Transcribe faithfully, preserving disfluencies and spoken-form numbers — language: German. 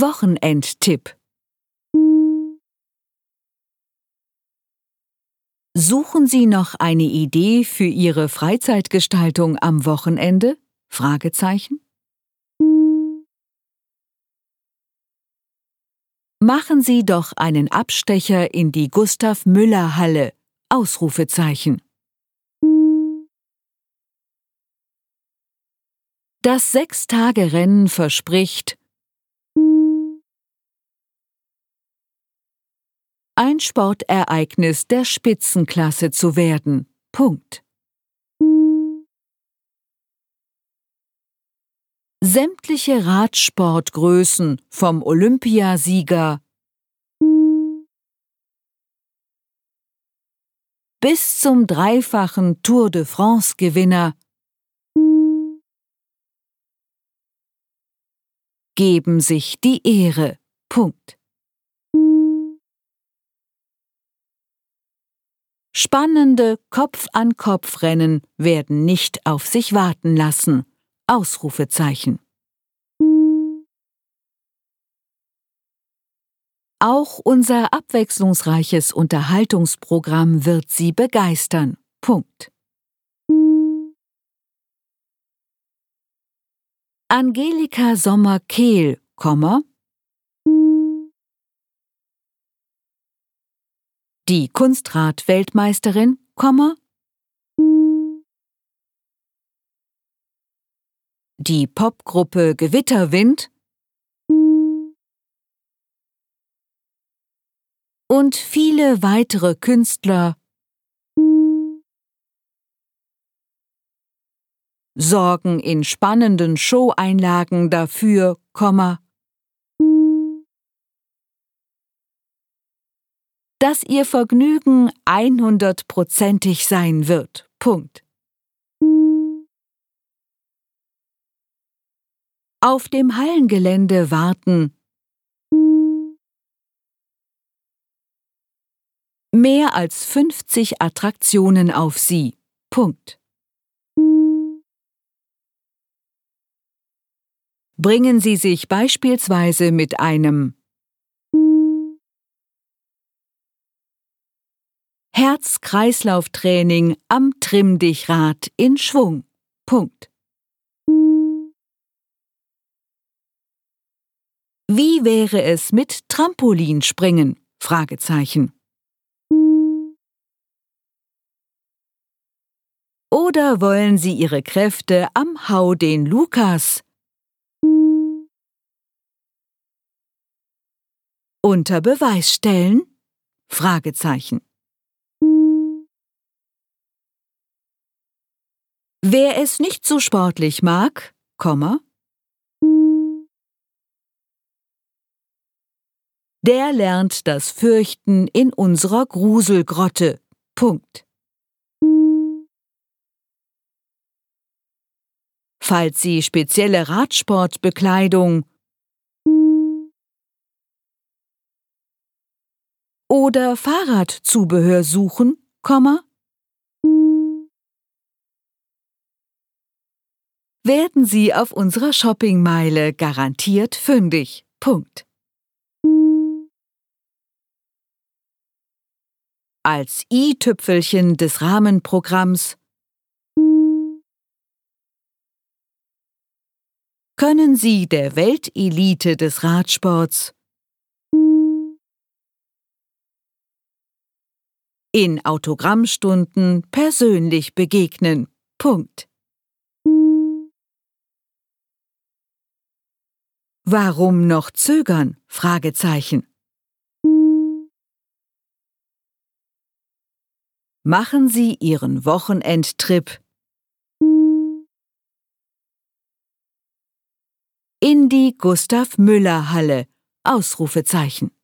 Wochenendtipp. Suchen Sie noch eine Idee für Ihre Freizeitgestaltung am Wochenende? Fragezeichen. Machen Sie doch einen Abstecher in die Gustav-Müller-Halle! Ausrufezeichen. Das Sechstagerennen verspricht ein Sportereignis der Spitzenklasse zu werden. Punkt. Sämtliche Radsportgrößen vom Olympiasieger bis zum dreifachen Tour de France-Gewinner geben sich die Ehre. Punkt. Spannende Kopf-an-Kopf-Rennen werden nicht auf sich warten lassen. Ausrufezeichen. Auch unser abwechslungsreiches Unterhaltungsprogramm wird Sie begeistern. Punkt. Angelika Sommer-Kehl, die Kunstrad-Weltmeisterin, die Popgruppe Gewitterwind und viele weitere Künstler sorgen in spannenden Showeinlagen dafür, dass Ihr Vergnügen hundertprozentig sein wird. Punkt. Auf dem Hallengelände warten mehr als fünfzig Attraktionen auf Sie. Punkt. Bringen Sie sich beispielsweise mit einem Herz-Kreislauf-Training am Trimm-Dich-Rad in Schwung. Punkt. Wie wäre es mit Trampolinspringen? Fragezeichen. Oder wollen Sie Ihre Kräfte am Hau den Lukas unter Beweis stellen? Fragezeichen. Wer es nicht so sportlich mag, der lernt das Fürchten in unserer Gruselgrotte. Punkt. Falls Sie spezielle Radsportbekleidung oder Fahrradzubehör suchen, werden Sie auf unserer Shoppingmeile garantiert fündig. Punkt. Als i-Tüpfelchen des Rahmenprogramms können Sie der Weltelite des Radsports in Autogrammstunden persönlich begegnen. Punkt. Warum noch zögern? Fragezeichen. Machen Sie Ihren Wochenendtrip in die Gustav-Müller-Halle! Ausrufezeichen.